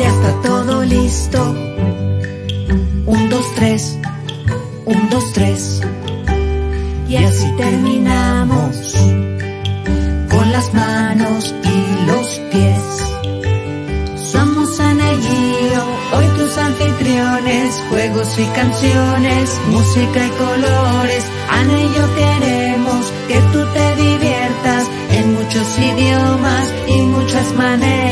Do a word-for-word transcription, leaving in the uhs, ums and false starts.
Ya está todo listo. Un, dos, tres. Un, dos, tres. Y así terminamos con las manos y los pies. Somos Ana y Gio, hoy tus anfitriones. Juegos y canciones, música y colores. Ana y yo queremos que tú te diviertas en muchos idiomas y muchas maneras.